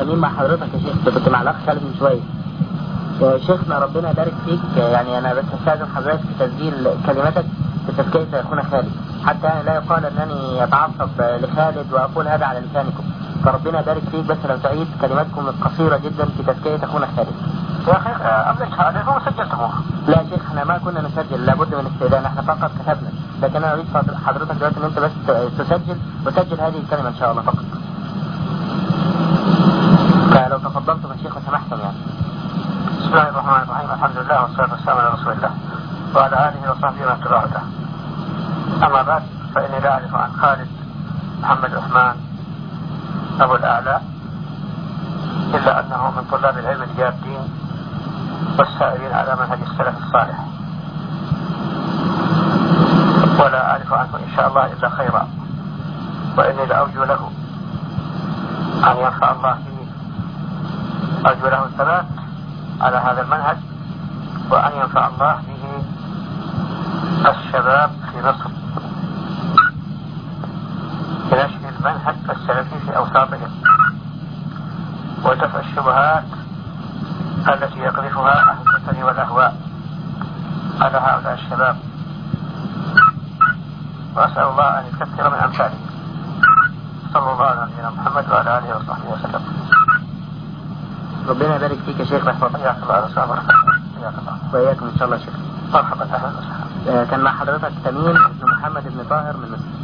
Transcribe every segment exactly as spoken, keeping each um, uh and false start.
تميم مع حضرتك يا شيخ، كنت مع الاخ خالد من شويه. يا شيخنا ربنا يبارك فيك، يعني انا بس استاذن حضرتك في تسجيل كلمتك في تزكية اخونا خالد، حتى يعني لا يقال انني اتعصب لخالد واقول هذا على لسانكم، فربنا يبارك فيك. بس لو تعيد كلماتكم القصيره جدا في تزكية اخونا خالد. يا اخي قبلك هذا سجلتموه؟ لا يا شيخ، احنا ما كنا نسجل، لابد من استئذان، احنا فقط كتبنا، لكن انا اريد حضرتك دلوقتي ان انت بس تسجل وتسجل هذه الكلمه ان شاء الله فقط. فلو تفضلتم يا شيخ وسمحتم يعني. بسم الله الرحمن الرحيم، الحمد لله والصلاة والسلام على رسول الله وعلى آله وصحبه ومن تبعه. أما بعد، فإني لا أعرف عن خالد محمد عثمان أبو الأعلى إلا أنه من طلاب العلم الجادين والسائرين على منهج السلف الصالح، ولا أعرف عنه إن شاء الله إلا خيرا، وإني لأرجو له أن ينفع الله به، أرجو له الثبات على هذا المنهج، وأن ينفع الله به الشباب في مصر بنشر المنهج السلفي في أوساطهم، ودفع الشبهات التي يقذفها أهل الفتن والأهواء على هؤلاء الشباب، وأسأل الله أن يكثر من أمثاله. صلى الله على نبينا محمد وعلى آله وصحبه وسلم. ربنا يبارك فيك يا شيخ ويحفظك. حياك الله يا استاذ. حياك الله. وإياكم إن شاء الله يا شيخ. مرحبا، أهلا وسهلا. كان مع حضرتك تميم بن محمد بن طاهر من مصر.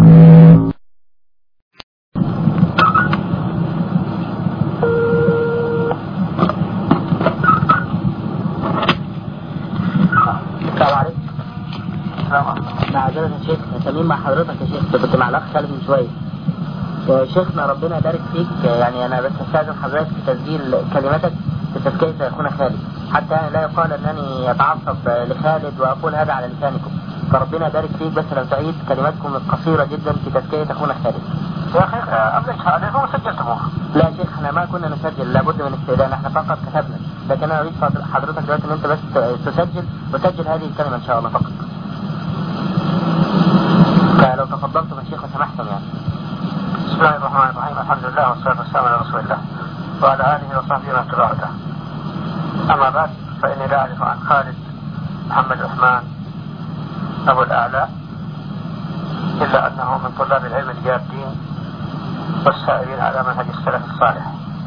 السلام عليكم. السلام عليكم. معذرة يا شيخ، تميم مع حضرتك يا شيخ، كنت مع الأخ خالد من شوية. يا شيخنا ربنا يبارك فيك، يعني أنا بس استاذن حضرتك في تسجيل كلمتك في تزكية اخونا خالد، حتى يعني لا يقال انني اتعصب لخالد واقول هذا على لسانكم، فربنا يبارك فيك. بس لو تعيد كلماتكم القصيره جدا في تزكية اخونا خالد. يا اخي قبلك هذا سجلتموه؟ لا يا شيخ، احنا ما كنا نسجل، لابد من استئذان، احنا فقط كتبنا، لكن انا اريد حضرتك دلوقتي ان انت بس تسجل وتسجل هذه الكلمه ان شاء الله فقط. فلو تفضلتم يا شيخ وسمحتم يعني. بسم الله الرحمن الرحيم، الحمد لله والصلاة والسلام على رسول الله وعلى آله وصحبه ومن تبعه. أما بعد، فإني لا أعرف عن خالد محمد عثمان أبو الأعلى إلا أنه من طلاب العلم الجادين والسائرين على منهج السلف الصالح،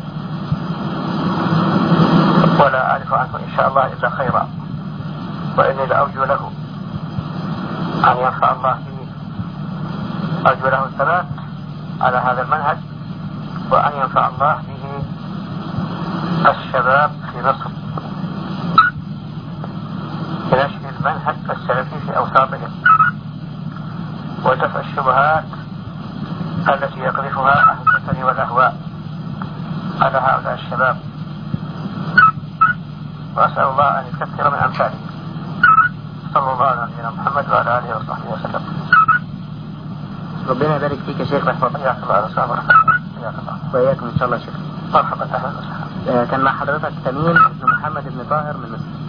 ولا أعرف عنه إن شاء الله إلا خيرا، وإني لأرجو له أن ينفع الله به، أرجو له الثبات على هذا المنهج، وأن ينفع الله به الشباب في مصر بنشر المنهج السلفي في أوساطهم، ودفع الشبهات التي يقذفها أهل الفتن والأهواء على هؤلاء الشباب، وأسأل الله أن يكثر من أمثاله. صلى الله على نبينا محمد وعلى آله وصحبه وسلم. ربنا يبارك فيك يا شيخ ويحفظك. حياك الله يا استاذ. حياك الله. وإياكم إن شاء الله يا شيخ. مرحبا، أهلا وسهلا. كان مع حضرتك تميم بن محمد بن طاهر من مصر.